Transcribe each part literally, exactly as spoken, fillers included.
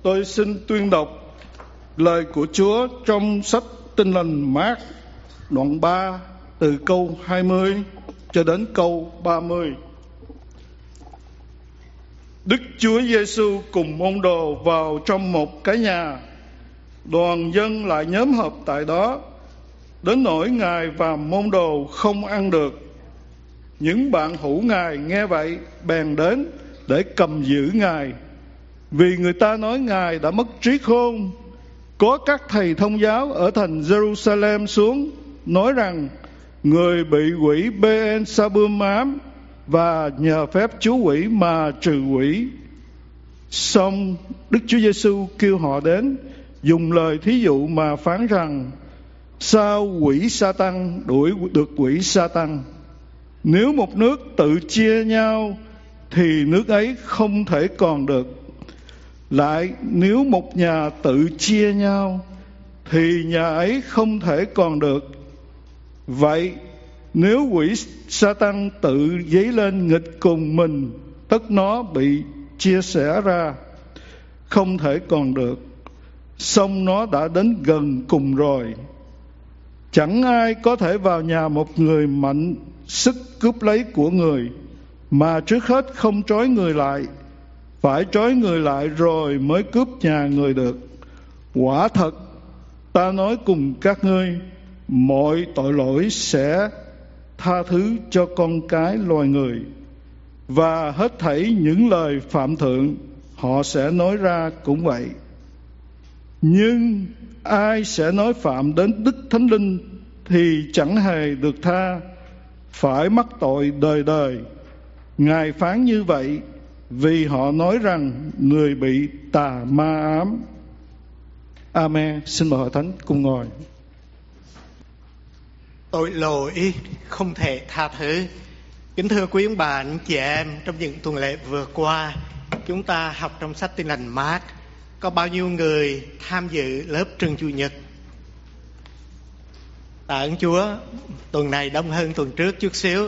Tôi xin tuyên đọc lời của Chúa trong sách Tin lành Mác đoạn ba từ câu hai mươi cho đến câu ba mươi. Đức Chúa Giêsu cùng môn đồ vào trong một cái nhà. Đoàn dân lại nhóm họp tại đó, đến nỗi Ngài và môn đồ không ăn được. Những bạn hữu Ngài nghe vậy bèn đến để cầm giữ Ngài, vì người ta nói Ngài đã mất trí khôn. Có các thầy thông giáo ở thành Jerusalem xuống, nói rằng người bị quỷ Bê-en-sa-bum ám và nhờ phép chú quỷ mà trừ quỷ. Xong Đức Chúa Giêsu kêu họ đến, dùng lời thí dụ mà phán rằng: sao quỷ Sa-tăng đuổi được quỷ Sa-tăng? Nếu một nước tự chia nhau thì nước ấy không thể còn được. Lại nếu một nhà tự chia nhau thì nhà ấy không thể còn được. Vậy nếu quỷ Sa-tăng tự dấy lên nghịch cùng mình, tất nó bị chia sẻ ra, không thể còn được. Song nó đã đến gần cùng rồi. Chẳng ai có thể vào nhà một người mạnh sức cướp lấy của người, mà trước hết không trói người lại, phải trói người lại rồi mới cướp nhà người được. Quả thật, ta nói cùng các ngươi, mọi tội lỗi sẽ tha thứ cho con cái loài người, và hết thảy những lời phạm thượng họ sẽ nói ra cũng vậy. Nhưng ai sẽ nói phạm đến Đức Thánh Linh thì chẳng hề được tha, phải mắc tội đời đời. Ngài phán như vậy vì họ nói rằng người bị tà ma ám. Amen. Xin mời hội thánh cùng ngồi. Tội lỗi không thể tha thứ. Kính thưa quý ông bà, anh chị em, trong những tuần lễ vừa qua, chúng ta học trong sách Tin lành Mác. Có bao nhiêu người tham dự lớp trường Chủ nhật? Tạ ơn Chúa, tuần này đông hơn tuần trước chút xíu.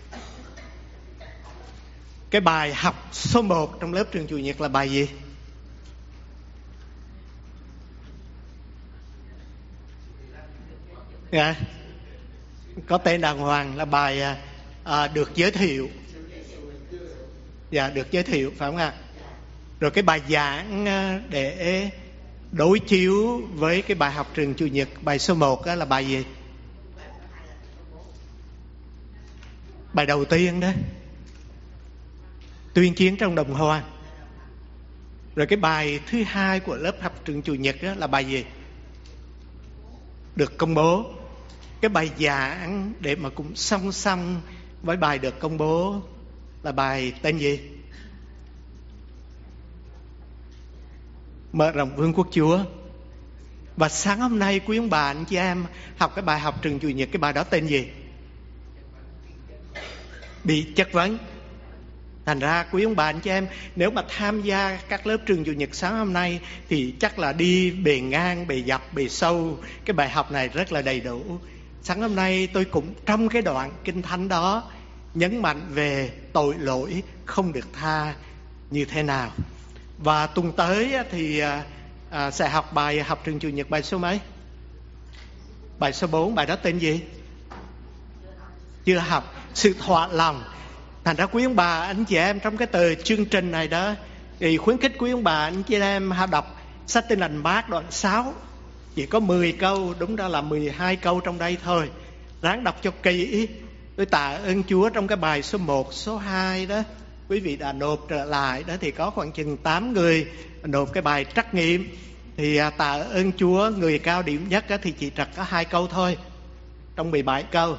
Cái bài học số một trong lớp trường Chủ nhật là bài gì? Yeah. Có tên đàng hoàng là bài à, được giới thiệu. Dạ, được giới thiệu, phải không ạ? Rồi cái bài giảng để đối chiếu với cái bài học trường Chủ nhật, bài số một là bài gì? Bài đầu tiên đó, tuyên chiến trong đồng hoa. Rồi cái bài thứ hai của lớp học trường Chủ nhật đó là bài gì? Được công bố. Cái bài giảng để mà cũng song song với bài được công bố là bài tên gì? Mở rộng vương quốc Chúa. Và sáng hôm nay quý ông bà anh chị em học cái bài học trường Chủ nhật, cái bài đó tên gì? Bị chất vấn. Thành ra quý ông bà anh chị em, nếu mà tham gia các lớp trường Chủ nhật sáng hôm nay thì chắc là đi bề ngang, bề dọc, bề sâu cái bài học này rất là đầy đủ. Sáng hôm nay tôi cũng trong cái đoạn kinh thánh đó nhấn mạnh về tội lỗi không được tha như thế nào. Và tuần tới thì à, sẽ học bài học trường Chủ nhật bài số mấy? Bài số bốn, bài đó tên gì? Chưa học. Sự thỏa lòng. Thành ra quý ông bà anh chị em trong cái tờ chương trình này đó thì khuyến khích quý ông bà anh chị em đọc sách Tin lành Mác đoạn sáu. Chỉ có mười câu, đúng ra là mười hai câu trong đây thôi. Ráng đọc cho kỹ. Tôi tạ ơn Chúa trong cái bài số một, số hai đó, quý vị đã nộp trở lại đó thì có khoảng chừng tám người nộp cái bài trắc nghiệm. Thì tạ ơn Chúa, người cao điểm nhất thì chỉ trật có hai câu thôi trong mười bảy câu.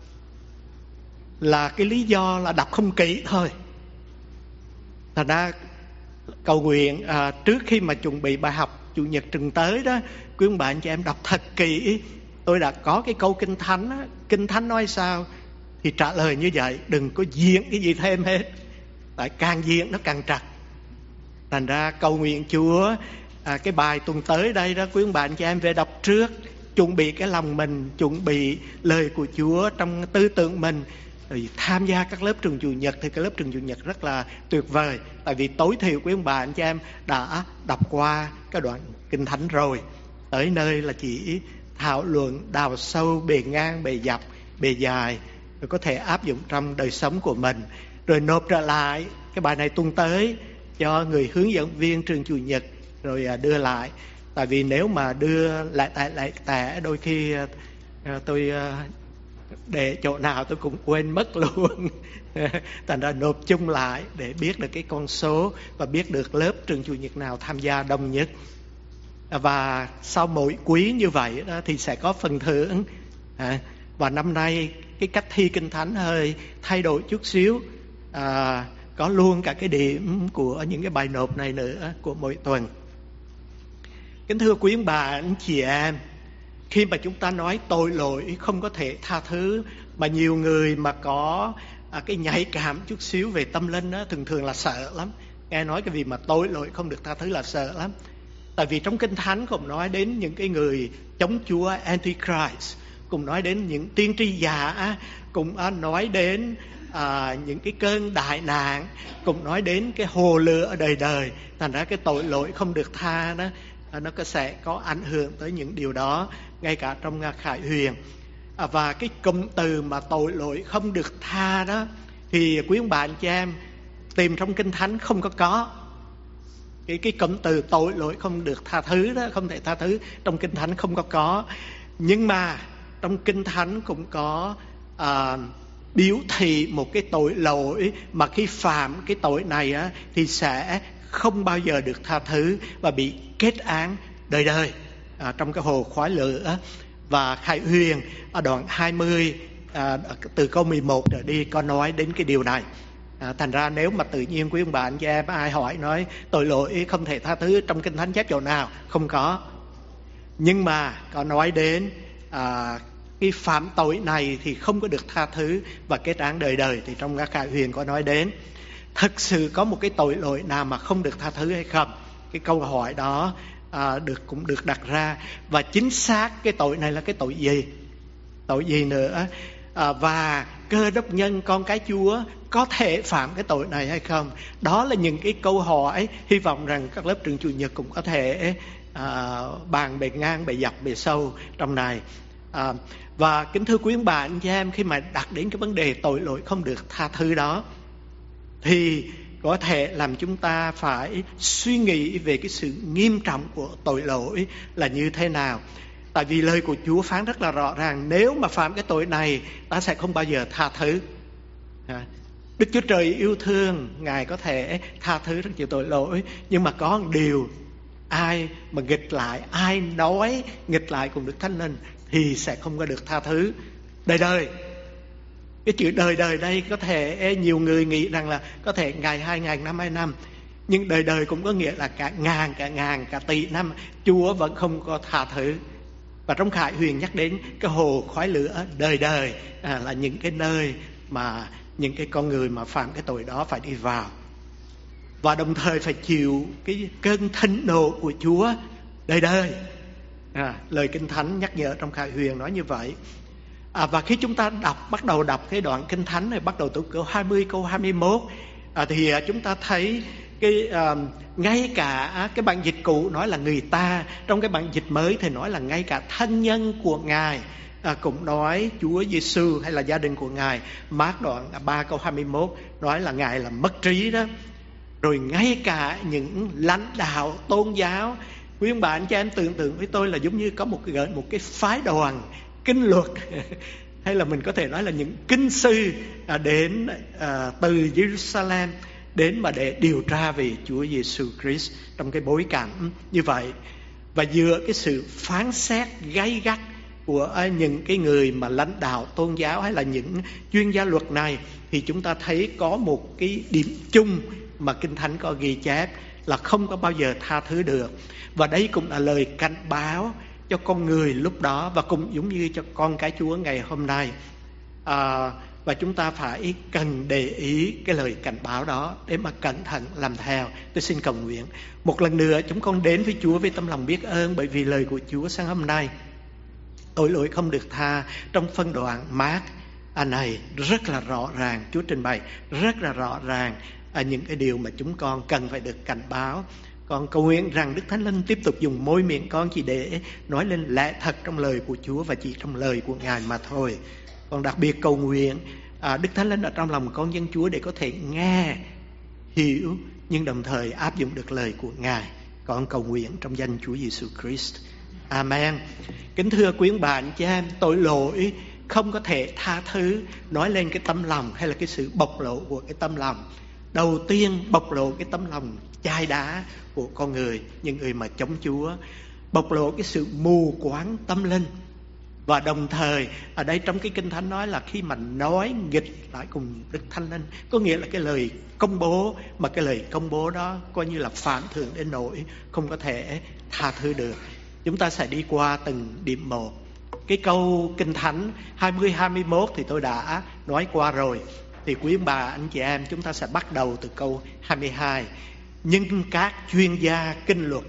Là cái lý do là đọc không kỹ thôi. Thành ra cầu nguyện à, trước khi mà chuẩn bị bài học Chủ nhật tuần tới đó, quý ông bà anh chị em đọc thật kỹ. Tôi đã có cái câu kinh thánh đó, kinh thánh nói sao thì trả lời như vậy, đừng có diễn cái gì thêm hết. Tại càng diễn nó càng trật. Thành ra cầu nguyện Chúa à, cái bài tuần tới đây đó, quý ông bà anh chị em về đọc trước, chuẩn bị cái lòng mình, chuẩn bị lời của Chúa trong tư tưởng mình, rồi tham gia các lớp trường chủ nhật, thì cái lớp trường chủ nhật rất là tuyệt vời. Tại vì tối thiểu quý ông bà anh chị em đã đọc qua cái đoạn Kinh Thánh rồi, tới nơi là chỉ thảo luận đào sâu bề ngang, bề dọc, bề dài, rồi có thể áp dụng trong đời sống của mình, rồi nộp trở lại cái bài này tuần tới cho người hướng dẫn viên trường chủ nhật rồi đưa lại. Tại vì nếu mà đưa lại tại lại tẻ đôi khi tôi để chỗ nào tôi cũng quên mất luôn. Thành ra nộp chung lại để biết được cái con số và biết được lớp trường chủ nhật nào tham gia đông nhất. Và sau mỗi quý như vậy đó, thì sẽ có phần thưởng. À, và năm nay cái cách thi Kinh Thánh hơi thay đổi chút xíu, à, có luôn cả cái điểm của những cái bài nộp này nữa của mỗi tuần. Kính thưa quý ông bà anh chị em, khi mà chúng ta nói tội lỗi không có thể tha thứ, mà nhiều người mà có à, cái nhạy cảm chút xíu về tâm linh đó, thường thường là sợ lắm. Nghe nói cái việc mà tội lỗi không được tha thứ là sợ lắm. Tại vì trong Kinh Thánh cũng nói đến những cái người chống Chúa Antichrist, cũng nói đến những tiên tri giả, cũng nói đến à, những cái cơn đại nạn, cũng nói đến cái hồ lửa đời đời. Thành ra cái tội lỗi không được tha đó, nó có sẽ có ảnh hưởng tới những điều đó, ngay cả trong Khải Huyền. À, và cái cụm từ mà tội lỗi không được tha đó thì quý ông bà anh chị em tìm trong Kinh Thánh không có có. Cái, cái cụm từ tội lỗi không được tha thứ đó, không thể tha thứ, trong Kinh Thánh không có có. Nhưng mà trong Kinh Thánh cũng có à, biểu thị một cái tội lỗi mà khi phạm cái tội này á, thì sẽ không bao giờ được tha thứ và bị kết án đời đời à, trong cái hồ khói lửa. Và Khải Huyền ở đoạn hai mươi à, từ câu mười một trở đi có nói đến cái điều này. À, thành ra nếu mà tự nhiên quý ông bà anh chị em ai hỏi nói tội lỗi không thể tha thứ trong Kinh Thánh chép chỗ nào, không có. Nhưng mà có nói đến à, cái phạm tội này thì không có được tha thứ và kết án đời đời, thì trong Khải Huyền có nói đến. Thực sự có một cái tội lỗi nào mà không được tha thứ hay không? Cái câu hỏi đó à, được cũng được đặt ra. Và chính xác cái tội này là cái tội gì? Tội gì nữa? À, và Cơ Đốc nhân con cái Chúa có thể phạm cái tội này hay không? Đó là những cái câu hỏi hy vọng rằng các lớp trường chủ nhật cũng có thể à, bàn bề ngang, bề dọc, bề sâu trong này. À, và kính thưa quý ông bà anh chị em, khi mà đặt đến cái vấn đề tội lỗi không được tha thứ đó, thì có thể làm chúng ta phải suy nghĩ về cái sự nghiêm trọng của tội lỗi là như thế nào. Tại vì lời của Chúa phán rất là rõ ràng, nếu mà phạm cái tội này, ta sẽ không bao giờ tha thứ. À, Đức Chúa Trời yêu thương, Ngài có thể tha thứ rất nhiều tội lỗi, nhưng mà có một điều, ai mà nghịch lại, ai nói nghịch lại cùng Đức Thánh Linh thì sẽ không có được tha thứ đời đời. Cái chữ đời đời đây có thể nhiều người nghĩ rằng là có thể ngày, hai ngàn năm, hai năm, nhưng đời đời cũng có nghĩa là cả ngàn, cả ngàn, cả tỷ năm Chúa vẫn không có tha thứ. Và trong Khải Huyền nhắc đến cái hồ khói lửa đời đời à, là những cái nơi mà những cái con người mà phạm cái tội đó phải đi vào, và đồng thời phải chịu cái cơn thịnh nộ của Chúa đời đời. À, lời Kinh Thánh nhắc nhở trong Khải Huyền nói như vậy. À, và khi chúng ta đọc, bắt đầu đọc cái đoạn Kinh Thánh này, bắt đầu từ câu hai mươi, câu hai mươi mốt, à, thì à, chúng ta thấy cái à, ngay cả cái bản dịch cũ nói là người ta, trong cái bản dịch mới thì nói là ngay cả thân nhân của Ngài à, cũng nói Chúa Giêsu hay là gia đình của Ngài. Mác đoạn ba câu hai mươi mốt nói là Ngài là mất trí đó. Rồi ngay cả những lãnh đạo tôn giáo, quý ông bà anh chị em tưởng tượng với tôi là giống như có một cái một cái phái đoàn kinh luật hay là mình có thể nói là những kinh sư à, đến à, từ Jerusalem đến mà để điều tra về Chúa Giêsu Christ trong cái bối cảnh như vậy. Và giữa cái sự phán xét gay gắt của những cái người mà lãnh đạo tôn giáo hay là những chuyên gia luật này, thì chúng ta thấy có một cái điểm chung mà Kinh Thánh có ghi chép là không có bao giờ tha thứ được. Và đây cũng là lời cảnh báo cho con người lúc đó, và cũng giống như cho con cái Chúa ngày hôm nay. À, và chúng ta phải cần để ý cái lời cảnh báo đó để mà cẩn thận làm theo. Tôi xin cầu nguyện. Một lần nữa chúng con đến với Chúa với tâm lòng biết ơn, bởi vì lời của Chúa sáng hôm nay tội lỗi không được tha trong phân đoạn Mác à, này rất là rõ ràng. Chúa trình bày rất là rõ ràng à, những cái điều mà chúng con cần phải được cảnh báo. Con cầu nguyện rằng Đức Thánh Linh tiếp tục dùng môi miệng con chỉ để nói lên lẽ thật trong lời của Chúa và chỉ trong lời của Ngài mà thôi. Con đặc biệt cầu nguyện à, Đức Thánh Linh ở trong lòng con dân Chúa để có thể nghe, hiểu, nhưng đồng thời áp dụng được lời của Ngài. Con cầu nguyện trong danh Chúa Giêsu Christ. Amen. Kính thưa quý ông bà anh chị em, tội lỗi không có thể tha thứ nói lên cái tâm lòng hay là cái sự bộc lộ của cái tâm lòng. Đầu tiên bộc lộ cái tâm lòng chai đá của con người, những người mà chống Chúa, bộc lộ cái sự mù quáng tâm linh. Và đồng thời ở đây trong cái Kinh Thánh nói là khi mà nói nghịch lại cùng Đức Thánh Linh, có nghĩa là cái lời công bố, mà cái lời công bố đó coi như là phản thượng đến nỗi không có thể tha thứ được. Chúng ta sẽ đi qua từng điểm một. Cái câu Kinh Thánh hai mươi hai mươi mốt thì tôi đã nói qua rồi. Thì quý ông bà anh chị em, chúng ta sẽ bắt đầu từ câu hai mươi hai. Nhưng các chuyên gia kinh luật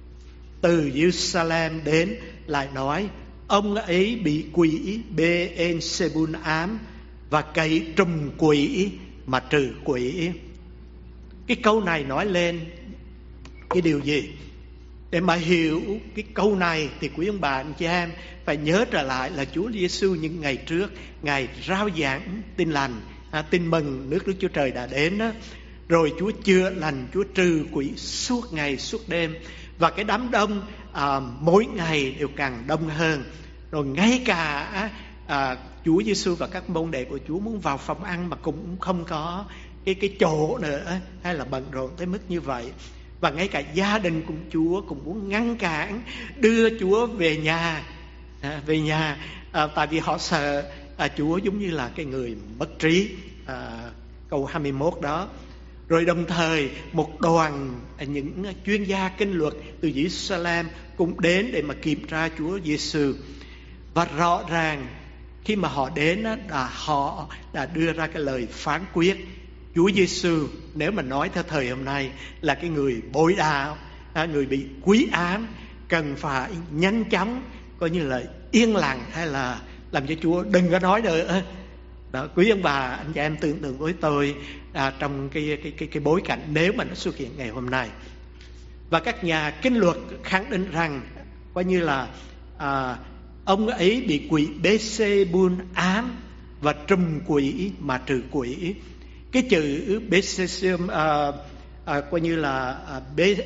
từ Jerusalem đến lại nói, ông ấy bị quỷ Beelzebul ám và cậy trùm quỷ mà trừ quỷ. Cái câu này nói lên cái điều gì? Để mà hiểu cái câu này thì quý ông bà anh chị em phải nhớ trở lại là Chúa Giêsu những ngày trước, Ngài rao giảng tin lành, à, tin mừng nước Đức Chúa Trời đã đến đó. Rồi Chúa chữa lành, Chúa trừ quỷ suốt ngày suốt đêm. Và cái đám đông à, mỗi ngày đều càng đông hơn. Rồi ngay cả à, Chúa Giêsu và các môn đệ của Chúa muốn vào phòng ăn mà cũng không có cái, cái chỗ nữa, hay là bận rộn tới mức như vậy. Và ngay cả gia đình của Chúa cũng muốn ngăn cản đưa Chúa về nhà, à, về nhà à, tại vì họ sợ à, Chúa giống như là cái người mất trí. À, câu hai mươi mốt đó. Rồi đồng thời một đoàn à, những chuyên gia kinh luật từ Jerusalem cũng đến để mà kiểm tra Chúa Giêsu. Và rõ ràng khi mà họ đến đó, là họ đã đưa ra cái lời phán quyết. Chúa Giêsu nếu mà nói theo thời hôm nay là cái người bội đạo, người bị quý ám, cần phải nhanh chóng coi như là yên lặng, hay là làm cho Chúa đừng có nói nữa. Đó, quý ông bà anh chị em tưởng tượng với tôi à, trong cái, cái cái cái bối cảnh nếu mà nó xuất hiện ngày hôm nay. Và các nhà kinh luật khẳng định rằng coi như là à, ông ấy bị quỷ Beelzebul ám và trùm quỷ mà trừ quỷ. Cái chữ Beelzebul à, à, coi như là à,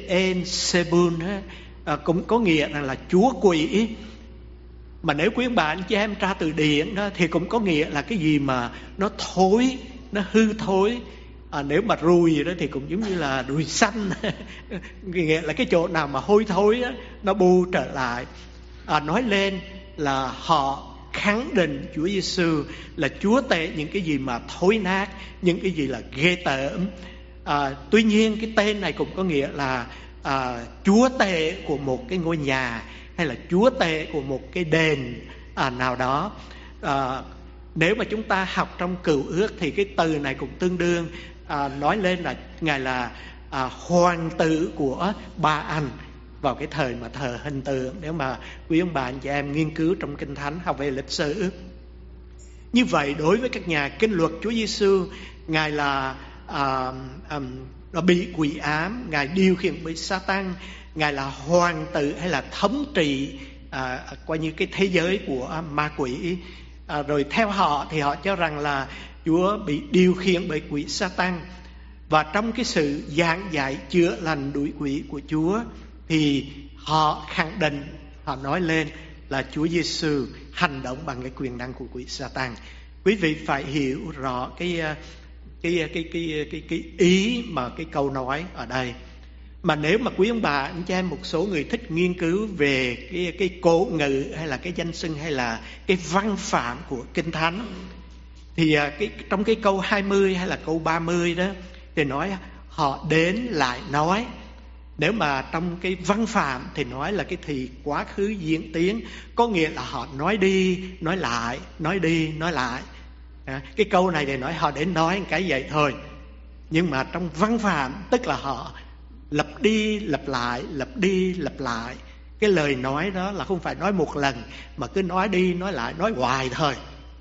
Beelzebul à, cũng có nghĩa rằng là chúa quỷ. Mà nếu quý ông bà anh chị em tra từ điển đó thì cũng có nghĩa là cái gì mà nó thối, nó hư thối. À, nếu mà ruồi đó thì cũng giống như là ruồi xanh, nghĩa là cái chỗ nào mà hôi thối đó, nó bu trở lại. À, nói lên là họ khẳng định Chúa Giêsu là chúa tể những cái gì mà thối nát, những cái gì là ghê tởm. À, tuy nhiên cái tên này cũng có nghĩa là à, chúa tể của một cái ngôi nhà, hay là chúa tể của một cái đền à, nào đó. À, nếu mà chúng ta học trong Cựu Ước thì cái từ này cũng tương đương à, nói lên là Ngài là à, hoàng tử của Ba Anh vào cái thời mà thờ hình tượng. Nếu mà quý ông bà anh chị em nghiên cứu trong Kinh Thánh, học về lịch sử. Như vậy đối với các nhà kinh luật, Chúa Giêsu Ngài là à, à, đã bị quỷ ám, Ngài điều khiển bởi Sa-tan, Ngài là hoàng tử hay là thống trị à, coi như cái thế giới của ma quỷ. À, rồi theo họ thì họ cho rằng là Chúa bị điều khiển bởi quỷ Sa-tan. Và trong cái sự giảng dạy chữa lành đuổi quỷ của Chúa thì họ khẳng định, họ nói lên là Chúa Giêsu hành động bằng cái quyền năng của quỷ Sa-tan. Quý vị phải hiểu rõ cái cái cái cái cái cái ý mà cái câu nói ở đây. Mà nếu mà quý ông bà anh chị em, một số người thích nghiên cứu về cái cái cố ngữ hay là cái danh xưng hay là cái văn phạm của Kinh Thánh thì cái trong cái câu hai mươi hay là câu ba mươi đó thì nói họ đến lại nói. Nếu mà trong cái văn phạm thì nói là cái thì quá khứ diễn tiến, có nghĩa là họ nói đi nói lại, nói đi nói lại. À, cái câu này thì nói họ đến nói cái vậy thôi. Nhưng mà trong văn phạm tức là họ lặp đi lặp lại, lặp đi lặp lại. Cái lời nói đó là không phải nói một lần, mà cứ nói đi nói lại, nói hoài thôi.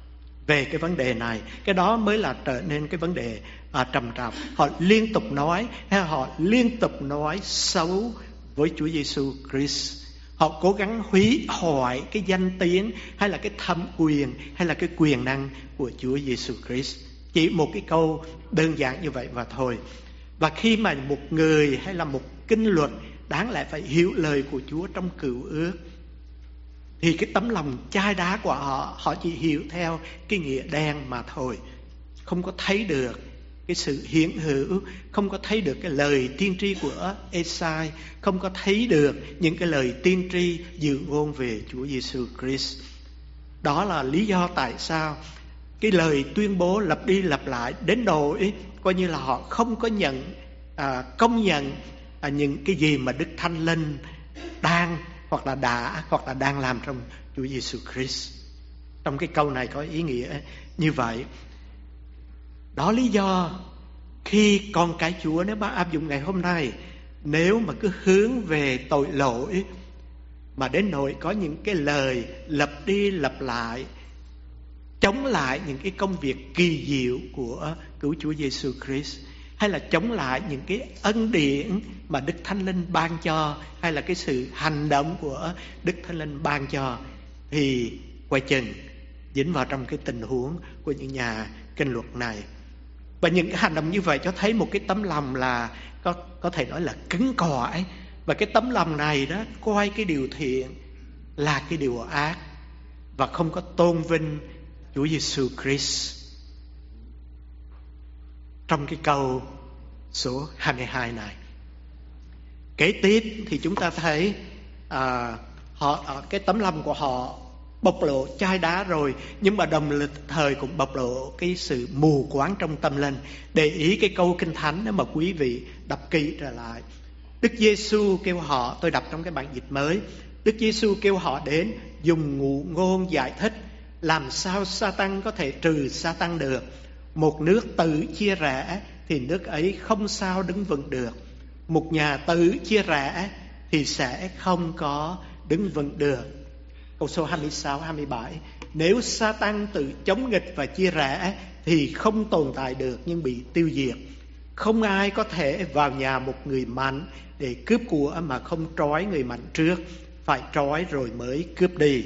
về cái vấn đề này. Cái đó mới là trở nên cái vấn đề à, trầm trọng. Họ liên tục nói, hay họ liên tục nói xấu với Chúa Giêsu Christ. Họ cố gắng hủy hoại cái danh tiếng hay là cái thẩm quyền hay là cái quyền năng của Chúa Giêsu Christ. Chỉ một cái câu đơn giản như vậy và thôi. Và khi mà một người hay là một kinh luật đáng lẽ phải hiểu lời của Chúa trong cựu ước, thì cái tấm lòng chai đá của họ, họ chỉ hiểu theo cái nghĩa đen mà thôi. Không có thấy được cái sự hiện hữu, không có thấy được cái lời tiên tri của Ê-sai, không có thấy được những cái lời tiên tri dự ngôn về Chúa Giêsu Christ. Đó là lý do tại sao cái lời tuyên bố lặp đi lặp lại đến nỗi coi như là họ không có nhận à, công nhận à, những cái gì mà Đức Thánh Linh đang hoặc là đã hoặc là đang làm trong Chúa Giêsu Christ. Trong cái câu này có ý nghĩa như vậy. Đó lý do khi con cái Chúa, nếu mà áp dụng ngày hôm nay, nếu mà cứ hướng về tội lỗi mà đến nỗi có những cái lời lặp đi lặp lại chống lại những cái công việc kỳ diệu của cứu Chúa Giêsu Christ, hay là chống lại những cái ân điển mà Đức Thánh Linh ban cho, hay là cái sự hành động của Đức Thánh Linh ban cho, thì quay chừng dính vào trong cái tình huống của những nhà kinh luật này. Và những cái hành động như vậy cho thấy một cái tấm lòng là có, có thể nói là cứng cỏi. Và cái tấm lòng này đó coi cái điều thiện là cái điều ác, và không có tôn vinh Chúa Giêsu Christ. Trong cái câu số hai mươi hai này, kế tiếp thì chúng ta thấy à, họ cái tấm lòng của họ bộc lộ chai đá rồi, nhưng mà đồng thời cũng bộc lộ cái sự mù quáng trong tâm linh. Để ý cái câu Kinh Thánh nếu mà quý vị đọc kỹ trở lại. Đức Giêsu kêu họ, tôi đọc trong cái bản dịch mới, Đức Giêsu kêu họ đến dùng ngụ ngôn giải thích làm sao Sa-tăng có thể trừ Sa-tăng được. Một nước tự chia rẽ thì nước ấy không sao đứng vững được. Một nhà tự chia rẽ thì sẽ không có đứng vững được. Câu số hai mươi sáu, hai mươi bảy. Nếu Sa-tăng tự chống nghịch và chia rẽ thì không tồn tại được nhưng bị tiêu diệt. Không ai có thể vào nhà một người mạnh để cướp của mà không trói người mạnh trước, phải trói rồi mới cướp đi.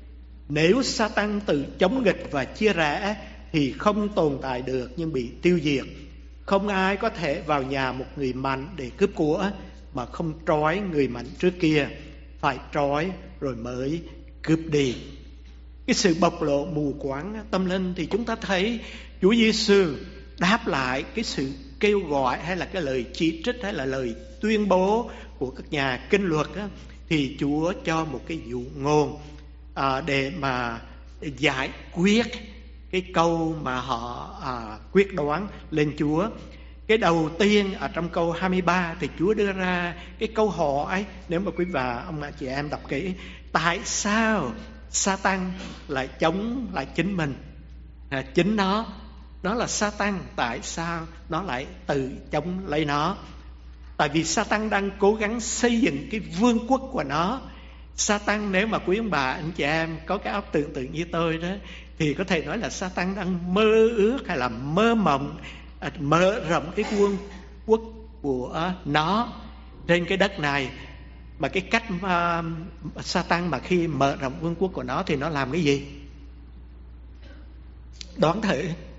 Nếu Sa-tăng tự chống nghịch và chia rẽ thì không tồn tại được nhưng bị tiêu diệt. Không ai có thể vào nhà một người mạnh để cướp của mà không trói người mạnh trước kia, phải trói rồi mới cướp đi. Cái sự bộc lộ mù quáng tâm linh thì chúng ta thấy Chúa Giêsu đáp lại cái sự kêu gọi hay là cái lời chỉ trích hay là lời tuyên bố của các nhà kinh luật đó, thì Chúa cho một cái dụ ngôn à, để mà giải quyết cái câu mà họ à, quyết đoán lên Chúa. Cái đầu tiên ở trong câu hai mươi ba thì Chúa đưa ra cái câu hỏi, nếu mà quý bà ông bà chị em đọc kỹ, tại sao Sa-tăng lại chống lại chính mình? À, chính nó, nó là Sa-tăng, tại sao nó lại tự chống lấy nó? Tại vì Sa-tăng đang cố gắng xây dựng cái vương quốc của nó. Sa-tăng, nếu mà quý ông bà anh chị em có cái óc tưởng tượng như tôi đó, thì có thể nói là Sa-tăng đang mơ ước hay là mơ mộng mở rộng cái vương quốc của nó trên cái đất này. Mà cái cách mà Sa-tăng mà khi mở rộng vương quốc của nó thì nó làm cái gì? Đoán thử.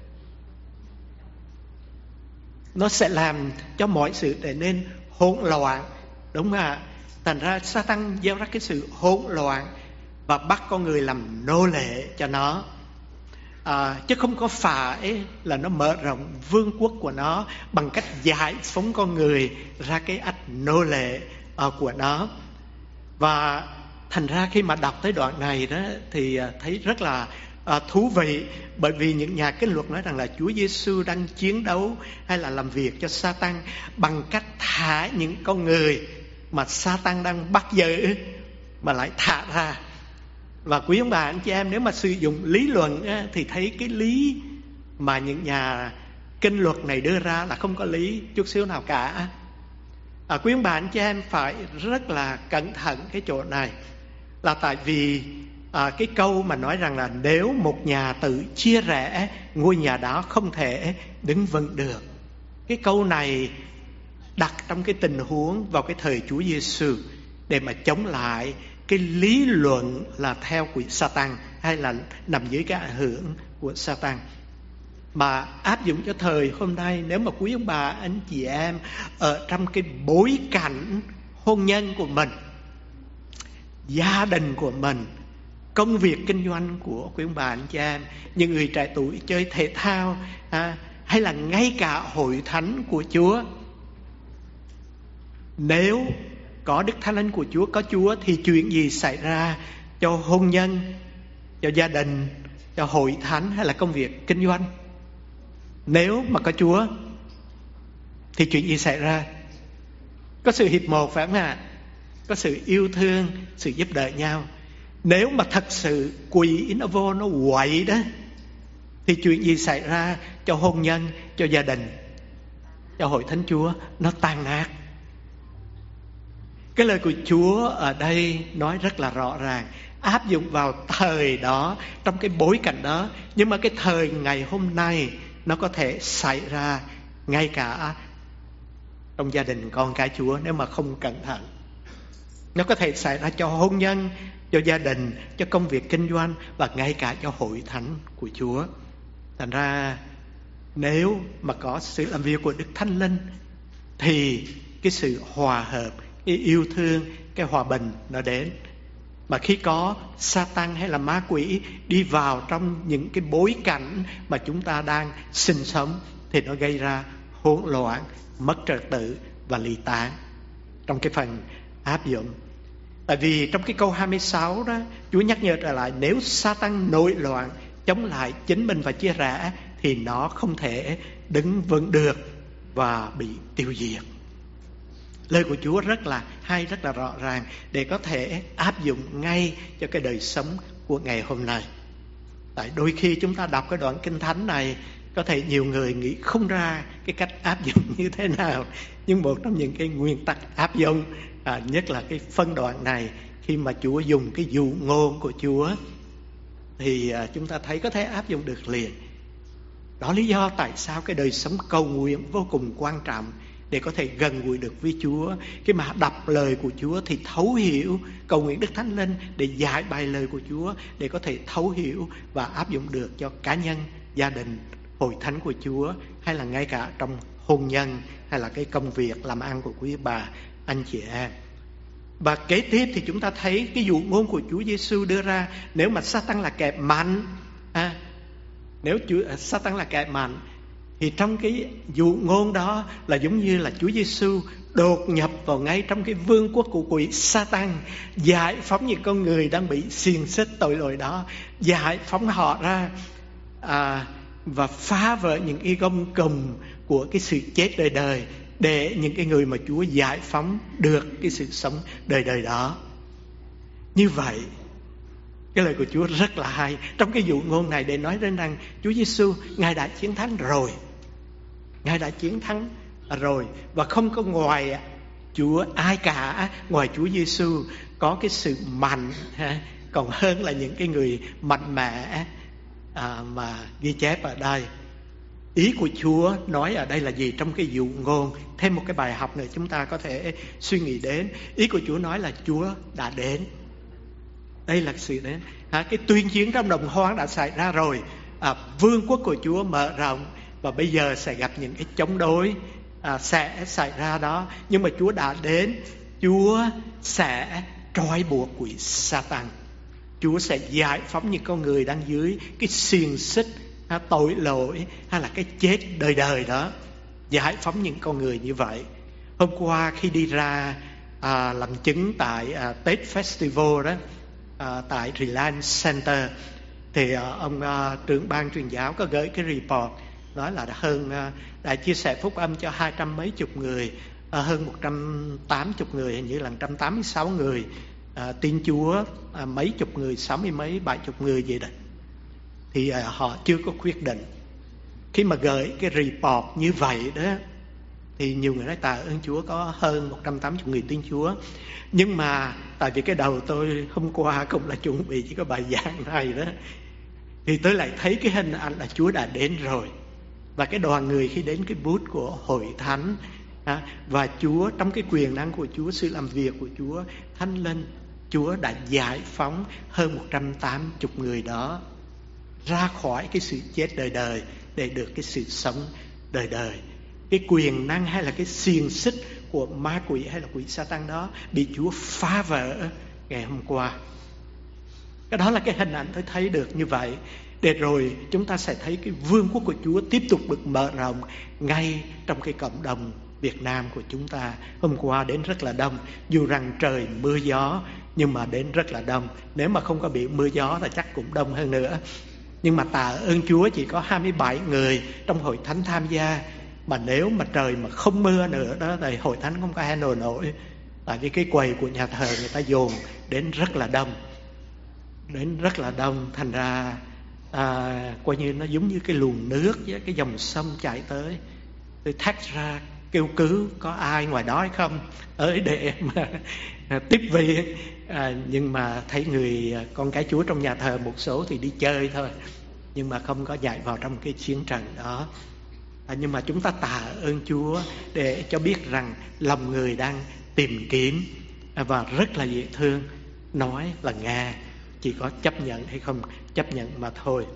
Nó sẽ làm cho mọi sự trở nên hỗn loạn, đúng không ạ? Thành ra Sa-tăng gieo ra cái sự hỗn loạn và bắt con người làm nô lệ cho nó. À, chứ không có phải là nó mở rộng vương quốc của nó bằng cách giải phóng con người ra cái ách nô lệ uh, của nó. Và thành ra khi mà đọc tới đoạn này đó thì uh, thấy rất là uh, thú vị, bởi vì những nhà kinh luật nói rằng là Chúa Giêsu đang chiến đấu hay là làm việc cho Sa-tăng bằng cách thả những con người mà Sa-tăng đang bắt giữ mà lại thả ra. Và quý ông bà anh chị em, nếu mà sử dụng lý luận á, thì thấy cái lý mà những nhà kinh luật này đưa ra là không có lý chút xíu nào cả. À, quý ông bà anh chị em phải rất là cẩn thận cái chỗ này, là tại vì à, cái câu mà nói rằng là nếu một nhà tự chia rẽ, ngôi nhà đó không thể đứng vững được. Cái câu này đặt trong cái tình huống vào cái thời Chúa Giêsu để mà chống lại cái lý luận là theo của Sa-tan, hay là nằm dưới cái ảnh hưởng của Sa-tan. Mà áp dụng cho thời hôm nay, nếu mà quý ông bà, anh chị em ở trong cái bối cảnh hôn nhân của mình, gia đình của mình, công việc kinh doanh của quý ông bà, anh chị em, những người trẻ tuổi chơi thể thao, à, hay là ngay cả hội thánh của Chúa, nếu có Đức Thánh Linh của Chúa, có Chúa, thì chuyện gì xảy ra cho hôn nhân, cho gia đình, cho hội thánh hay là công việc kinh doanh? Nếu mà có Chúa thì chuyện gì xảy ra? Có sự hiệp một, phải không ạ? Có sự yêu thương, sự giúp đỡ nhau. Nếu mà thật sự quỷ nó vô, nó quậy đó, thì chuyện gì xảy ra cho hôn nhân, cho gia đình, cho hội thánh Chúa? Nó tan nát. Cái lời của Chúa ở đây nói rất là rõ ràng, áp dụng vào thời đó, trong cái bối cảnh đó. Nhưng mà cái thời ngày hôm nay nó có thể xảy ra ngay cả trong gia đình con cái Chúa nếu mà không cẩn thận. Nó có thể xảy ra cho hôn nhân, cho gia đình, cho công việc kinh doanh và ngay cả cho hội thánh của Chúa. Thành ra nếu mà có sự làm việc của Đức Thánh Linh thì cái sự hòa hợp, cái yêu thương, cái hòa bình nó đến. Mà khi có Sa-tan hay là ma quỷ đi vào trong những cái bối cảnh mà chúng ta đang sinh sống thì nó gây ra hỗn loạn, mất trật tự và ly tán. Trong cái phần áp dụng, tại vì trong cái câu hai mươi sáu đó, Chúa nhắc nhở trở lại, nếu Sa-tan nổi loạn chống lại chính mình và chia rẽ thì nó không thể đứng vững được và bị tiêu diệt. Lời của Chúa rất là hay, rất là rõ ràng để có thể áp dụng ngay cho cái đời sống của ngày hôm nay. Tại đôi khi chúng ta đọc cái đoạn kinh thánh này, có thể nhiều người nghĩ không ra cái cách áp dụng như thế nào. Nhưng một trong những cái nguyên tắc áp dụng, à, nhất là cái phân đoạn này, khi mà Chúa dùng cái dụ ngôn của Chúa, thì à, chúng ta thấy có thể áp dụng được liền. Đó lý do tại sao cái đời sống cầu nguyện vô cùng quan trọng để có thể gần gũi được với Chúa. Khi mà đọc lời của Chúa thì thấu hiểu, cầu nguyện Đức Thánh Linh để giải bày lời của Chúa, để có thể thấu hiểu và áp dụng được cho cá nhân, gia đình, hội thánh của Chúa, hay là ngay cả trong hôn nhân, hay là cái công việc làm ăn của quý bà, anh chị em. Và kế tiếp thì chúng ta thấy cái dụ ngôn của Chúa Giêsu đưa ra, nếu mà Sa-tan là kẻ mạnh, à, nếu Chúa Sa-tan là kẻ mạnh, thì trong cái dụ ngôn đó là giống như là Chúa Giêsu đột nhập vào ngay trong cái vương quốc của quỷ Sa-tan, giải phóng những con người đang bị xiềng xích tội lỗi đó, giải phóng họ ra, à, và phá vỡ những cái gông cùm của cái sự chết đời đời, để những cái người mà Chúa giải phóng được cái sự sống đời đời đó. Như vậy, cái lời của Chúa rất là hay trong cái dụ ngôn này để nói đến rằng Chúa Giêsu Ngài đã chiến thắng rồi. Ngài đã chiến thắng rồi, và không có ngoài Chúa ai cả, ngoài Chúa Giêsu có cái sự mạnh ha, còn hơn là những cái người mạnh mẽ à, mà ghi chép ở đây. Ý của Chúa nói ở đây là gì trong cái dụ ngôn? Thêm một cái bài học nữa chúng ta có thể suy nghĩ đến. Ý của Chúa nói là Chúa đã đến. Đây là sự đến. À, cái tuyên chiến trong đồng hoang đã xảy ra rồi. À, vương quốc của Chúa mở rộng và bây giờ sẽ gặp những cái chống đối à, sẽ xảy ra đó. Nhưng mà Chúa đã đến. Chúa sẽ trói buộc quỷ Sa-tan. Chúa sẽ giải phóng những con người đang dưới cái xiềng xích à, tội lỗi hay là cái chết đời đời đó. Giải phóng những con người như vậy. Hôm qua khi đi ra à, làm chứng tại à, Tết Festival đó, à, tại Reliance Center, thì à, ông à, trưởng ban truyền giáo có gửi cái report nói là hơn à, đã chia sẻ phúc âm cho hai trăm mấy chục người, à, hơn một trăm tám mươi người, hình như là một trăm tám mươi sáu người à, tin Chúa, à, mấy chục người, sáu mươi mấy, bảy chục người gì đó. Thì à, họ chưa có quyết định. Khi mà gửi cái report như vậy đó, thì nhiều người nói tạ ơn Chúa có hơn một trăm tám mươi người tin Chúa. Nhưng mà tại vì cái đầu tôi hôm qua cũng là chuẩn bị chỉ có bài giảng này đó, thì tôi lại thấy cái hình ảnh là Chúa đã đến rồi. Và cái đoàn người khi đến cái booth của hội thánh, à, và Chúa trong cái quyền năng của Chúa, sự làm việc của Chúa, Thánh Linh, Chúa đã giải phóng hơn một trăm tám mươi người đó ra khỏi cái sự chết đời đời để được cái sự sống đời đời. Cái quyền năng hay là cái xiềng xích của ma quỷ hay là quỷ Sa-tan đó bị Chúa phá vỡ ngày hôm qua. Cái đó là cái hình ảnh tôi thấy được như vậy. Để rồi chúng ta sẽ thấy cái vương quốc của Chúa tiếp tục được mở rộng ngay trong cái cộng đồng Việt Nam của chúng ta. Hôm qua đến rất là đông, dù rằng trời mưa gió nhưng mà đến rất là đông. Nếu mà không có bị mưa gió thì chắc cũng đông hơn nữa. Nhưng mà tạ ơn Chúa chỉ có hai mươi bảy người trong hội thánh tham gia. Mà nếu mà trời mà không mưa nữa đó thì hội thánh không có handle nổi. Tại vì cái quầy của nhà thờ người ta dồn đến rất là đông. Đến rất là đông. Thành ra à, coi như nó giống như cái luồng nước với cái dòng sông chạy tới. Tôi thách ra kêu cứu có ai ngoài đó hay không tới để mà tiếp viện. à, Nhưng mà thấy người con cái Chúa trong nhà thờ một số thì đi chơi thôi, nhưng mà không có nhảy vào trong cái chiến trận đó. à, Nhưng mà chúng ta tạ ơn Chúa để cho biết rằng lòng người đang tìm kiếm, à, và rất là dễ thương. Nói là nghe, chỉ có chấp nhận hay không chấp nhận mà thôi.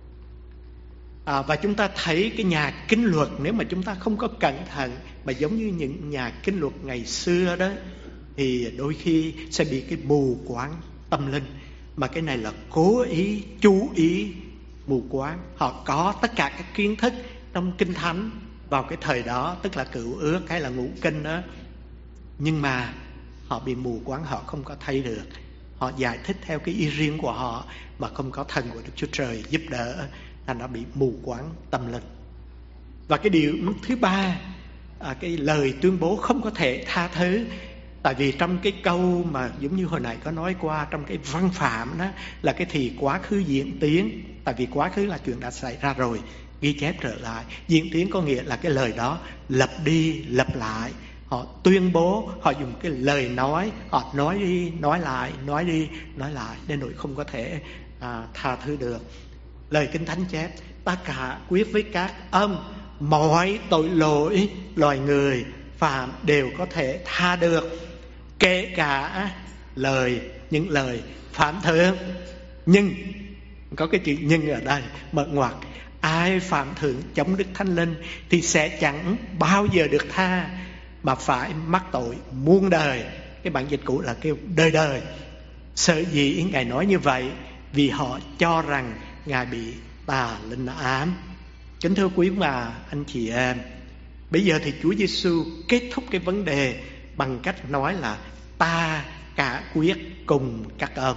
à, Và chúng ta thấy cái nhà kinh luật, nếu mà chúng ta không có cẩn thận mà giống như những nhà kinh luật ngày xưa đó, thì đôi khi sẽ bị cái mù quáng tâm linh. Mà cái này là cố ý, chú ý mù quáng. Họ có tất cả các kiến thức trong Kinh Thánh vào cái thời đó, tức là Cựu Ước hay là Ngũ Kinh đó, nhưng mà họ bị mù quáng, họ không có thấy được. Họ giải thích theo cái ý riêng của họ mà không có thần của Đức Chúa Trời giúp đỡ, thành đã bị mù quáng tâm linh. Và cái điều thứ ba, à, cái lời tuyên bố không có thể tha thứ. Tại vì trong cái câu mà giống như hồi nãy có nói qua, trong cái văn phạm đó là cái thì quá khứ diễn tiến. Tại vì quá khứ là chuyện đã xảy ra rồi, ghi chép trở lại. Diễn tiến có nghĩa là cái lời đó lặp đi lặp lại. Họ tuyên bố, họ dùng cái lời nói, họ nói đi nói lại, nói đi nói lại, đến nỗi không có thể à, tha thứ được. Lời Kinh Thánh chép: ta cả quyết với các ông, mọi tội lỗi loài người phạm đều có thể tha được, kể cả lời những lời phạm thượng. Nhưng có cái chữ nhưng ở đây mở ngoặc: ai phạm thượng chống Đức Thánh Linh thì sẽ chẳng bao giờ được tha, mà phải mắc tội muôn đời. Cái bản dịch cũ là kêu đời đời. Sở dĩ Ngài nói như vậy vì họ cho rằng Ngài bị tà linh ám. Kính thưa quý bà, anh chị em, bây giờ thì Chúa Giêsu kết thúc cái vấn đề bằng cách nói là ta cả quyết cùng các ông.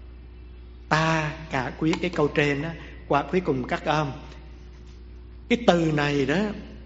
Ta cả quyết, cái câu trên đó, quả quyết cùng các ông. Cái từ này đó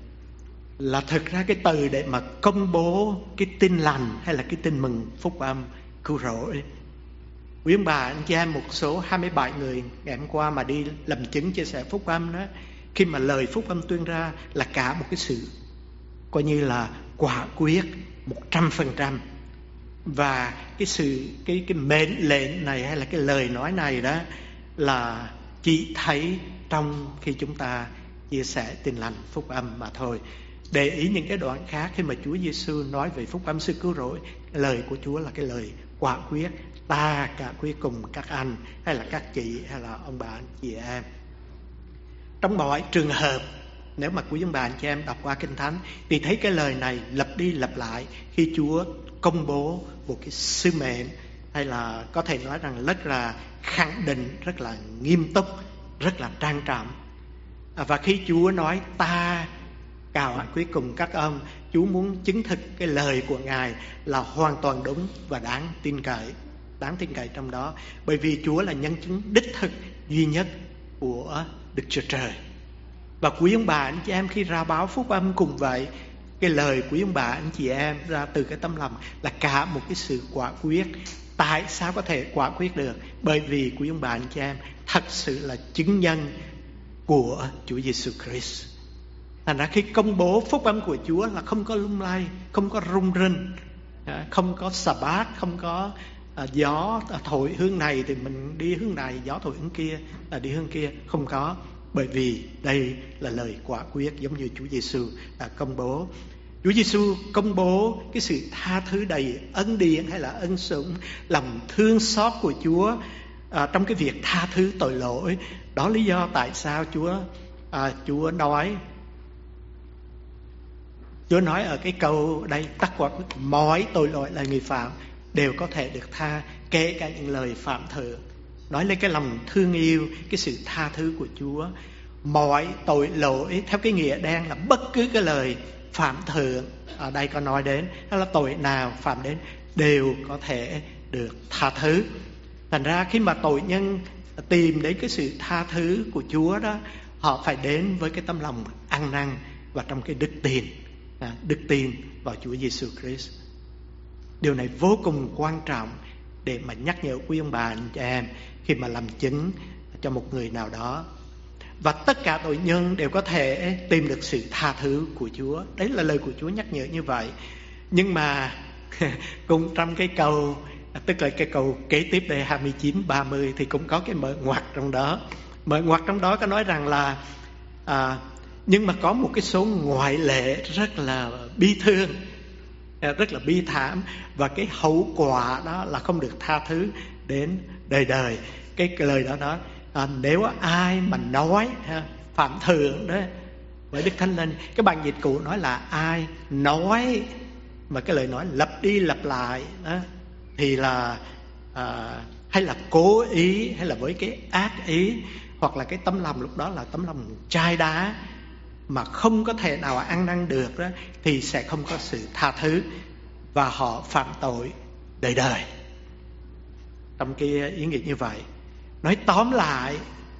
là thực ra cái từ để mà công bố cái tin lành hay là cái tin mừng phúc âm cứu rỗi. Quý ông bà, anh chị em, một số hai mươi bảy người ngày hôm qua mà đi làm chứng chia sẻ phúc âm đó, khi mà lời phúc âm tuyên ra là cả một cái sự coi như là quả quyết một trăm phần trăm. Và cái sự cái cái mệnh lệnh này hay là cái lời nói này đó là chỉ thấy trong khi chúng ta chia sẻ tin lành phúc âm mà thôi. Để ý những cái đoạn khác khi mà Chúa Giêsu nói về phúc âm sự cứu rỗi, lời của Chúa là cái lời quả quyết. Ta cả quyết cùng các anh hay là các chị hay là ông bà anh chị em. Trong mọi trường hợp, nếu mà quý ông bà anh chị em đọc qua Kinh Thánh thì thấy cái lời này lặp đi lặp lại khi Chúa công bố một cái sứ mệnh, hay là có thể nói rằng rất là khẳng định, rất là nghiêm túc, rất là trang trọng. à, Và khi Chúa nói ta cào cuối cùng các ông, Chúa muốn chứng thực cái lời của Ngài là hoàn toàn đúng và đáng tin cậy. Đáng tin cậy trong đó, bởi vì Chúa là nhân chứng đích thực duy nhất của Đức Chúa Trời. Và quý ông bà anh chị em khi rao báo phúc âm cùng vậy, cái lời quý ông bà anh chị em ra từ cái tấm lòng là cả một cái sự quả quyết. Tại sao có thể quả quyết được? Bởi vì quý ông bà anh chị em thật sự là chứng nhân của Chúa Giêsu Christ. Thành ra khi công bố phúc âm của Chúa là không có lung lay, không có rung rinh, không có sa bát, không có à, gió thổi hướng này thì mình đi hướng này, gió thổi hướng kia là đi hướng kia. Không có, bởi vì đây là lời quả quyết giống như Chúa Giêsu đã công bố. Chúa Giêsu công bố cái sự tha thứ đầy ân điển hay là ân sủng, lòng thương xót của Chúa à, trong cái việc tha thứ tội lỗi. Đó lý do tại sao Chúa à, Chúa nói Chúa nói ở cái câu đây, tất cả mọi tội lỗi là người phạm đều có thể được tha, kể cả những lời phạm thượng. Nói lên cái lòng thương yêu, cái sự tha thứ của Chúa. Mọi tội lỗi theo cái nghĩa đen là bất cứ cái lời phạm thượng ở đây có nói đến, hay là tội nào phạm đến đều có thể được tha thứ. Thành ra khi mà tội nhân tìm đến cái sự tha thứ của Chúa đó, họ phải đến với cái tấm lòng ăn năn và trong cái đức tin, à, đức tin vào Chúa Giêsu Christ. Điều này vô cùng quan trọng để mà nhắc nhở quý ông bà anh chị em khi mà làm chứng cho một người nào đó. Và tất cả tội nhân đều có thể tìm được sự tha thứ của Chúa. Đấy là lời của Chúa nhắc nhở như vậy. Nhưng mà cũng trong cái câu, tức là cái câu kế tiếp đây hai mươi chín ba mươi thì cũng có cái mở ngoặt trong đó. Mở ngoặt trong đó có nói rằng là à, nhưng mà có một cái số ngoại lệ rất là bi thương, rất là bi thảm, và cái hậu quả đó là không được tha thứ đến đời đời. Cái, cái lời đó đó à, nếu ai mà nói ha, phạm thượng đó với Đức Thánh Linh, cái bản dịch cũ nói là ai nói, mà cái lời nói lặp đi lặp lại đó, thì là à, hay là cố ý, hay là với cái ác ý, hoặc là cái tấm lòng lúc đó là tấm lòng chai đá mà không có thể nào ăn năn được đó, thì sẽ không có sự tha thứ và họ phạm tội đời đời. Trong cái ý nghĩa như vậy, nói tóm lại,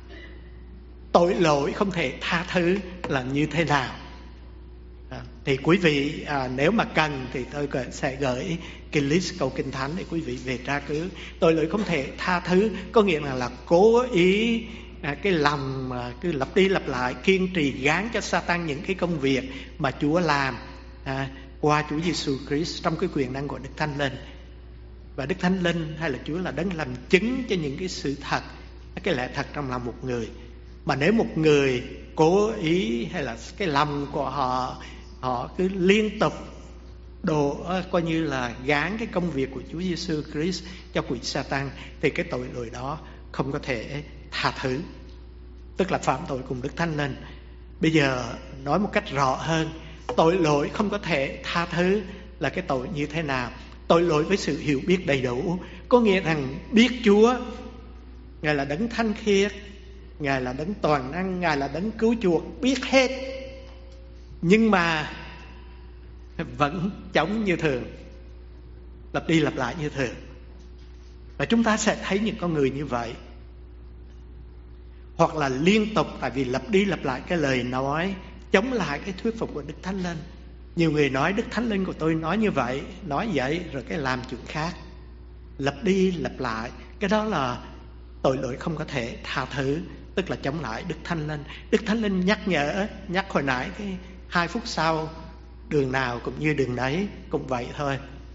tội lỗi không thể tha thứ là như thế nào? À, thì quý vị à, nếu mà cần thì tôi sẽ gửi cái list câu Kinh Thánh để quý vị về tra cứu. Tội lỗi không thể tha thứ có nghĩa là là cố ý, à, cái lòng mà cứ lặp đi lặp lại, kiên trì gán cho Satan những cái công việc mà Chúa làm à, qua Chúa Giêsu Christ trong cái quyền năng của Đức Thánh Linh. Và Đức Thánh Linh hay là Chúa là đấng làm chứng cho những cái sự thật, cái lẽ thật trong lòng một người. Mà nếu một người cố ý hay là cái lòng của họ họ cứ liên tục đổ coi như là gán cái công việc của Chúa Giêsu Christ cho quỷ Satan, thì cái tội lỗi đó không có thể tha thứ, tức là phạm tội cùng Đức Thánh Linh. Bây giờ nói một cách rõ hơn, tội lỗi không có thể tha thứ là cái tội như thế nào? Tội lỗi với sự hiểu biết đầy đủ, có nghĩa rằng biết Chúa, Ngài là đấng thanh khiết, Ngài là đấng toàn năng, Ngài là đấng cứu chuộc, biết hết, nhưng mà vẫn chống như thường, lặp đi lặp lại như thường. Và chúng ta sẽ thấy những con người như vậy. Hoặc là liên tục, tại vì lặp đi lặp lại cái lời nói chống lại cái thuyết phục của Đức Thánh Linh. Nhiều người nói Đức Thánh Linh của tôi nói như vậy, nói vậy rồi cái làm chuyện khác, lặp đi lặp lại. Cái đó là tội lỗi không có thể tha thứ, tức là chống lại Đức Thánh Linh. Đức Thánh Linh nhắc nhở, nhắc hồi nãy cái hai phút sau, đường nào cũng như đường đấy, cũng vậy thôi.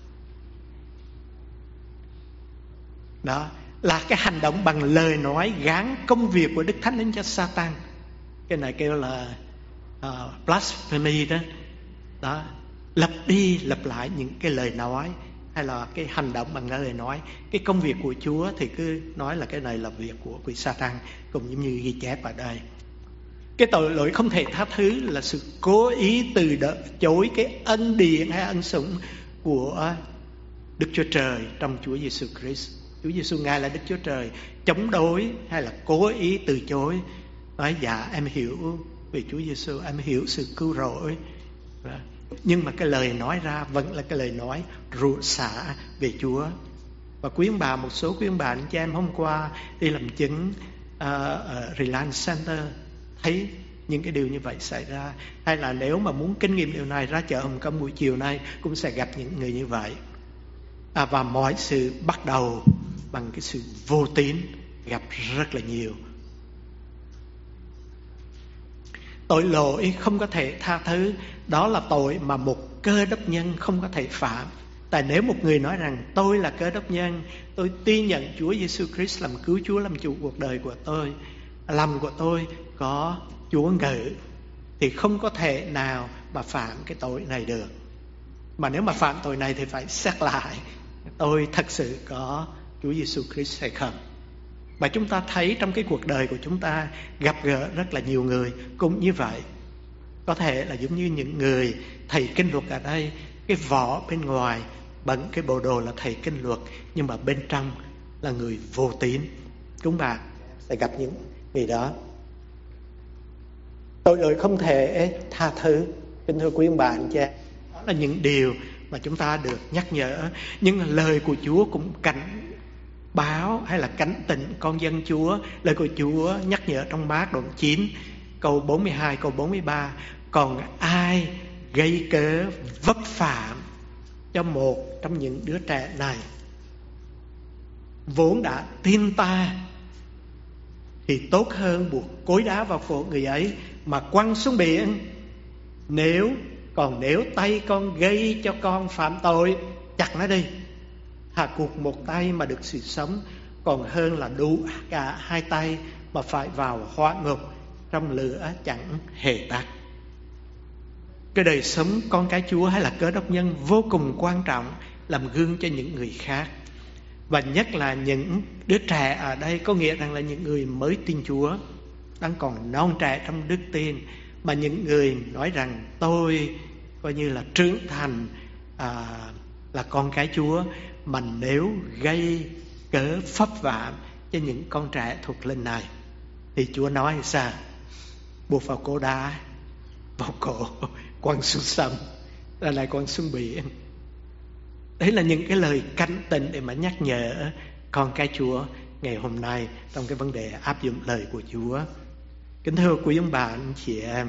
Đó là cái hành động bằng lời nói gán công việc của Đức Thánh Linh cho Satan. Cái này kêu là uh, blasphemy đó. Đó, lặp đi lặp lại những cái lời nói hay là cái hành động bằng lời nói. Cái công việc của Chúa thì cứ nói là cái này là việc của quỷ Satan, cũng giống như ghi chép ở đây. Cái tội lỗi không thể tha thứ là sự cố ý từ đỡ, chối cái ân điển hay ân sủng của Đức Chúa Trời trong Chúa Giêsu Christ. Chúa Giêsu Ngài là Đức Chúa Trời, chống đối hay là cố ý từ chối, nói dạ em hiểu về Chúa Giêsu, em hiểu sự cứu rỗi, nhưng mà cái lời nói ra vẫn là cái lời nói rủa xả về Chúa. Và quý ông bà, một số quý ông bà anh chị em hôm qua đi làm chứng uh, ở Reliance Center thấy những cái điều như vậy xảy ra. Hay là nếu mà muốn kinh nghiệm điều này, ra chợ Hồng Kông buổi chiều nay cũng sẽ gặp những người như vậy. À, và mọi sự bắt đầu bằng cái sự vô tín, gặp rất là nhiều. Tội lỗi không có thể tha thứ, đó là tội mà một cơ đốc nhân không có thể phạm. Tại nếu một người nói rằng tôi là Cơ Đốc nhân, tôi tin nhận Chúa Giêsu Christ làm cứu Chúa, làm chủ cuộc đời của tôi, lòng của tôi có Chúa ngự, thì không có thể nào mà phạm cái tội này được. Mà nếu mà phạm tội này thì phải xét lại tôi thật sự có Chúa Giêsu Christ hay không. Và chúng ta thấy trong cái cuộc đời của chúng ta gặp gỡ rất là nhiều người cũng như vậy. Có thể là giống như những người thầy kinh luật ở đây, cái vỏ bên ngoài bận cái bộ đồ là thầy kinh luật, nhưng mà bên trong là người vô tín. Chúng bạn sẽ gặp những người đó. Tội lỗi không thể tha thứ. Kính thưa quý ông bà anh chị em, đó là những điều mà chúng ta được nhắc nhở. Nhưng lời của Chúa cũng cảnh báo hay là cảnh tỉnh con dân Chúa. Lời của Chúa nhắc nhở trong Mác đoạn chín câu bốn mươi hai câu bốn mươi ba: còn ai gây cớ vấp phạm cho một trong những đứa trẻ này vốn đã tin ta, thì tốt hơn buộc cối đá vào cổ người ấy mà quăng xuống biển. Nếu còn nếu tay con gây cho con phạm tội, chặt nó đi. Thà cuộc một tay mà được sự sống, còn hơn là đủ cả hai tay mà phải vào hỏa ngục, trong lửa chẳng hề tắt. Cái đời sống con cái Chúa hay là Cơ Đốc nhân vô cùng quan trọng, làm gương cho những người khác. Và nhất là những đứa trẻ ở đây, có nghĩa rằng là những người mới tin Chúa, đang còn non trẻ trong đức tin. Mà những người nói rằng tôi coi như là trưởng thành, à, là con cái Chúa, mà nếu gây cớ pháp phạm cho những con trẻ thuộc linh này, thì Chúa nói sao? Buộc vào cổ đá, vào cổ, quăng xuống sông, rồi lại quăng xuống biển. Đấy là những cái lời cảnh tỉnh để mà nhắc nhở con cái Chúa ngày hôm nay trong cái vấn đề áp dụng lời của Chúa. Kính thưa quý ông bà anh chị em,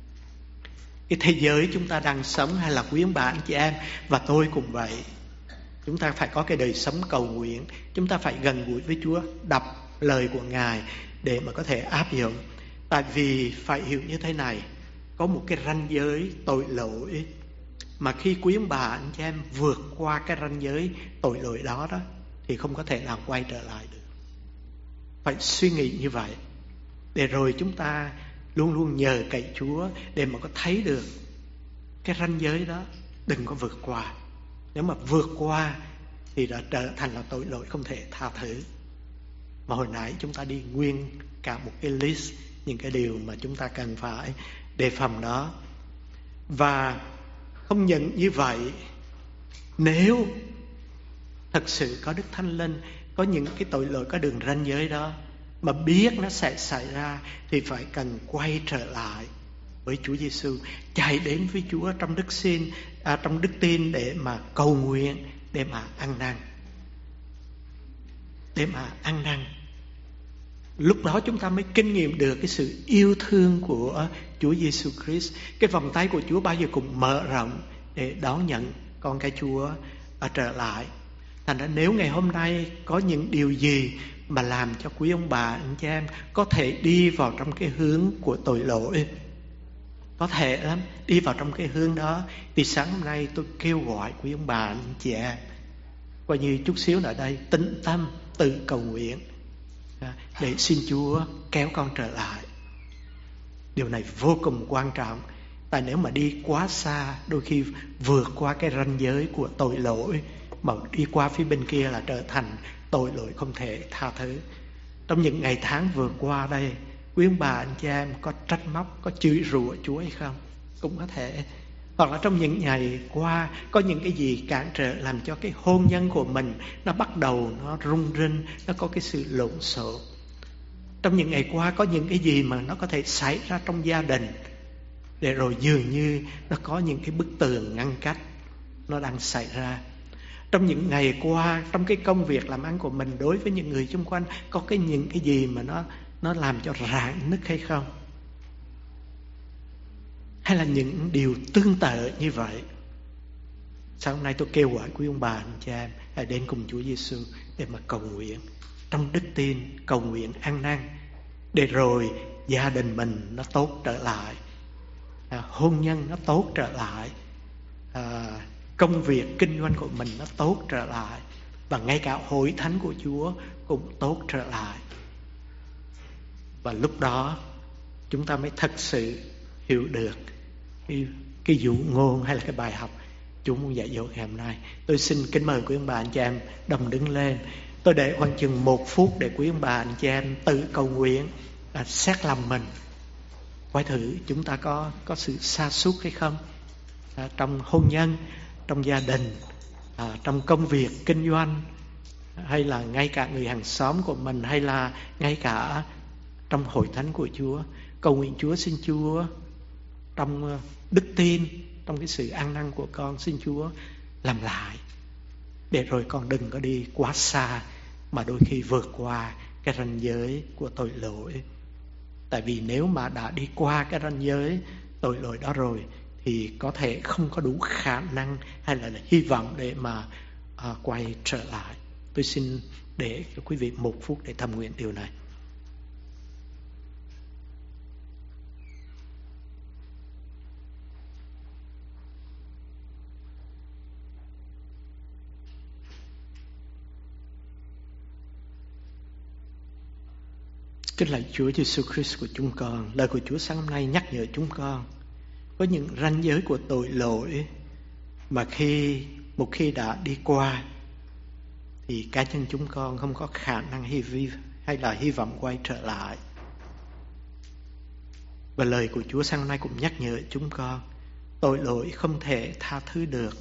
cái thế giới chúng ta đang sống, hay là quý ông bà anh chị em và tôi cũng vậy, chúng ta phải có cái đời sống cầu nguyện. Chúng ta phải gần gũi với Chúa, đọc lời của Ngài để mà có thể áp dụng. Tại vì phải hiểu như thế này, có một cái ranh giới tội lỗi mà khi quý ông bà anh chị em vượt qua cái ranh giới tội lỗi đó đó, thì không có thể nào quay trở lại được. Phải suy nghĩ như vậy, để rồi chúng ta luôn luôn nhờ cậy Chúa để mà có thấy được cái ranh giới đó, đừng có vượt qua. Nếu mà vượt qua thì đã trở thành là tội lỗi không thể tha thứ. Mà hồi nãy chúng ta đi nguyên cả một cái list những cái điều mà chúng ta cần phải đề phòng đó. Và không những như vậy, nếu thật sự có Đức Thánh Linh, có những cái tội lỗi có đường ranh giới đó mà biết nó sẽ xảy ra, thì phải cần quay trở lại với Chúa Giêsu, chạy đến với Chúa trong đức xin, à, trong đức tin để mà cầu nguyện, để mà ăn năn, để mà ăn năn. Lúc đó chúng ta mới kinh nghiệm được cái sự yêu thương của Chúa Giêsu Christ. Cái vòng tay của Chúa bao giờ cũng mở rộng để đón nhận con cái Chúa ở trở lại. Thành ra nếu ngày hôm nay có những điều gì mà làm cho quý ông bà anh chị em có thể đi vào trong cái hướng của tội lỗi, có thể lắm đi vào trong cái hướng đó, thì sáng hôm nay tôi kêu gọi quý ông bà anh chị em coi như chút xíu ở đây tĩnh tâm tự cầu nguyện để xin Chúa kéo con trở lại. Điều này vô cùng quan trọng. Tại nếu mà đi quá xa, đôi khi vượt qua cái ranh giới của tội lỗi, mà đi qua phía bên kia là trở thành tội lỗi không thể tha thứ. Trong những ngày tháng vừa qua đây, quý ông bà anh chị em có trách móc, có chửi rủa Chúa hay không? Cũng có thể. Hoặc là trong những ngày qua có những cái gì cản trở làm cho cái hôn nhân của mình nó bắt đầu nó rung rinh, nó có cái sự lộn xộn. Trong những ngày qua có những cái gì mà nó có thể xảy ra trong gia đình, để rồi dường như nó có những cái bức tường ngăn cách nó đang xảy ra. Trong những ngày qua, trong cái công việc làm ăn của mình đối với những người xung quanh, có cái những cái gì mà nó nó làm cho rạn nứt hay không? Hay là những điều tương tự như vậy? Sáng hôm nay tôi kêu gọi quý ông bà anh chị em hãy đến cùng Chúa Giêsu để mà cầu nguyện trong đức tin, cầu nguyện ăn năn, để rồi gia đình mình nó tốt trở lại, à, hôn nhân nó tốt trở lại, à, công việc kinh doanh của mình nó tốt trở lại, và ngay cả hội thánh của Chúa cũng tốt trở lại. Và lúc đó chúng ta mới thật sự hiểu được cái, cái dụ ngôn hay là cái bài học Chúa muốn dạy dỗ ngày hôm nay. Tôi xin kính mời quý ông bà anh chị em đồng đứng lên. Tôi để khoảng chừng một phút để quý ông bà anh chị em tự cầu nguyện, à, xét lòng mình, coi thử chúng ta có có sự sa sút hay không, à, trong hôn nhân, trong gia đình, à, trong công việc kinh doanh, hay là ngay cả người hàng xóm của mình, hay là ngay cả trong hội thánh của Chúa. Cầu nguyện Chúa, xin Chúa trong đức tin, trong cái sự ăn năn của con, xin Chúa làm lại, để rồi con đừng có đi quá xa, mà đôi khi vượt qua cái ranh giới của tội lỗi. Tại vì nếu mà đã đi qua cái ranh giới tội lỗi đó rồi thì có thể không có đủ khả năng hay là hy vọng để mà à, quay trở lại. Tôi xin để cho quý vị một phút để thầm nguyện điều này. Kính lạy Chúa Giêsu Christ của chúng con, lời của Chúa sáng hôm nay nhắc nhở chúng con có những ranh giới của tội lỗi mà khi một khi đã đi qua thì cá nhân chúng con không có khả năng hy vi hay là hy vọng quay trở lại. Và lời của Chúa sáng hôm nay cũng nhắc nhở chúng con tội lỗi không thể tha thứ được,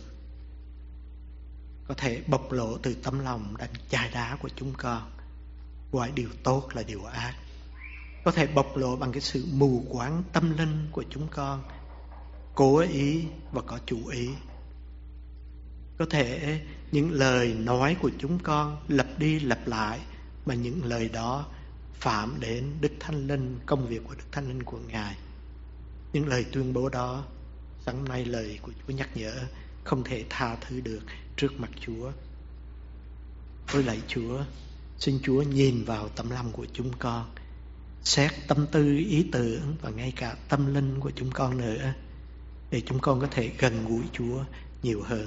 có thể bộc lộ từ tấm lòng đang chai đá của chúng con. Gọi điều tốt là điều ác, có thể bộc lộ bằng cái sự mù quáng tâm linh của chúng con, cố ý và có chủ ý. Có thể những lời nói của chúng con lặp đi lặp lại, mà những lời đó phạm đến Đức Thánh Linh, công việc của Đức Thánh Linh của Ngài. Những lời tuyên bố đó sáng hôm nay lời của Chúa nhắc nhở không thể tha thứ được trước mặt Chúa. Tôi lạy Chúa, xin Chúa nhìn vào tấm lòng của chúng con, xét tâm tư, ý tưởng và ngay cả tâm linh của chúng con nữa, để chúng con có thể gần gũi Chúa nhiều hơn.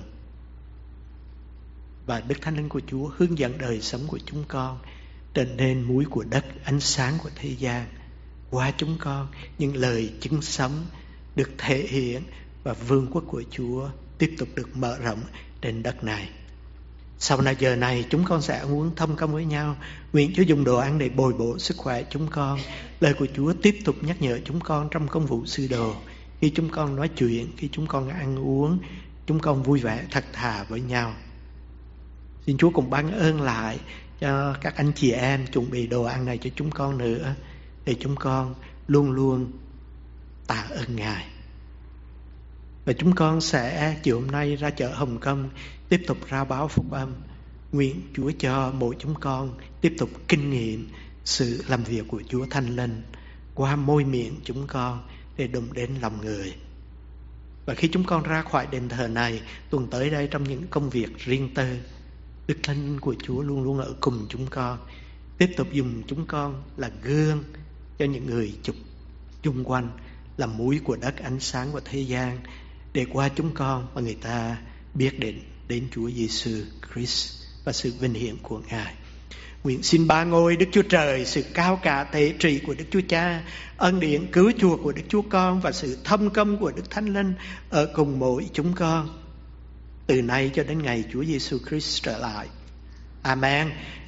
Và Đức Thánh Linh của Chúa hướng dẫn đời sống của chúng con trở nên muối của đất, ánh sáng của thế gian. Qua chúng con, những lời chứng sống được thể hiện và vương quốc của Chúa tiếp tục được mở rộng trên đất này. Sau này giờ này chúng con sẽ uống thông công với nhau. Nguyện Chúa dùng đồ ăn để bồi bổ sức khỏe chúng con. Lời của Chúa tiếp tục nhắc nhở chúng con trong công vụ sư đồ. Khi chúng con nói chuyện, khi chúng con ăn uống, chúng con vui vẻ thật thà với nhau. Xin Chúa cùng ban ơn lại cho các anh chị em chuẩn bị đồ ăn này cho chúng con nữa, để chúng con luôn luôn tạ ơn Ngài. Và chúng con sẽ chiều hôm nay ra chợ Hồng Kông tiếp tục rao báo phúc âm. Nguyện Chúa cho mỗi chúng con tiếp tục kinh nghiệm sự làm việc của Chúa Thánh Linh qua môi miệng chúng con để đụng đến lòng người. Và khi chúng con ra khỏi đền thờ này, tuần tới đây trong những công việc riêng tư, Đức Thánh Linh của Chúa luôn luôn ở cùng chúng con, tiếp tục dùng chúng con là gương cho những người chụp chung quanh, là muối của đất, ánh sáng của thế gian, để qua chúng con mà người ta biết đến đến Chúa Giêsu Christ và sự vinh hiển của Ngài. Nguyện xin ba ngôi Đức Chúa Trời, sự cao cả tế trị của Đức Chúa Cha, ân điển cứu chuộc của Đức Chúa Con và sự thâm công của Đức Thánh Linh ở cùng mỗi chúng con từ nay cho đến ngày Chúa Giêsu Christ trở lại. Amen.